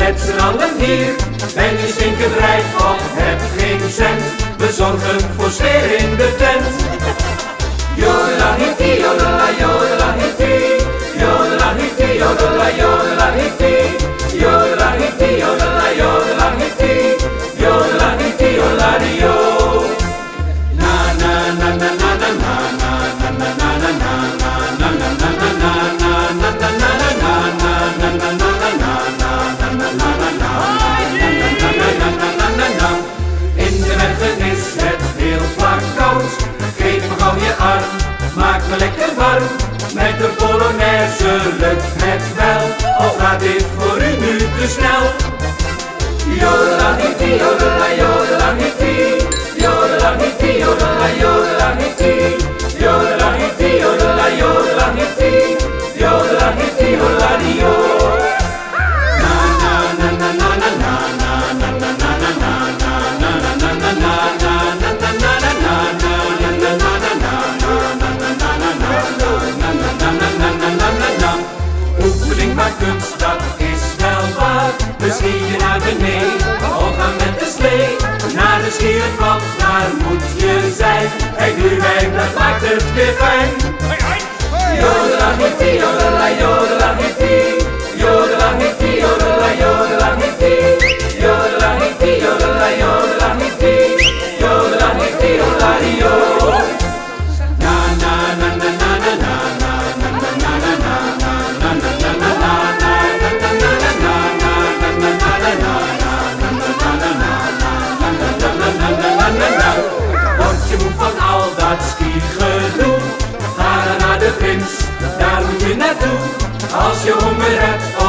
met z'n allen hier. Ben je stinkend rijk of heb geen cent, we zorgen voor sfeer in de tent. Jodelahiti, jodela, jodelahiti, jodelahiti, jodela, jodelahiti, jodelahiti, jodela, jodelahiti, jodelahiti, jodeladio. Na na na na na na na na na na na na na na na. In de bergen is het heel vaak koud. Geef me gauw je arm, maak me lekker warm. Met de Polonaise lukt het wel, al gaat dit voor u nu te snel. Jodelahiti, jodela, jodelahiti, jodelahiti, jodela, jodelahiti, jodelahiti, jodela, jodelahiti, jodelahiti, jodeladio. Oefening maakt kunst, dat is wel waar. Dus ski je naar beneden of ga met de slee naar de schiereiland, daar moet je zijn. Hey gluwijn, dat maakt het weer fijn. Jodelahiti, jodela, jodelahiti, jodelahiti, jodela, jodelahiti, jodelahiti, jodela, jodelahiti, jodelahiti, jodeladio. Na na na na na na na na na na na. Word je moe van al dat skigedoe, ga dan naar de Prins, daar moet je naartoe. Als je honger hebt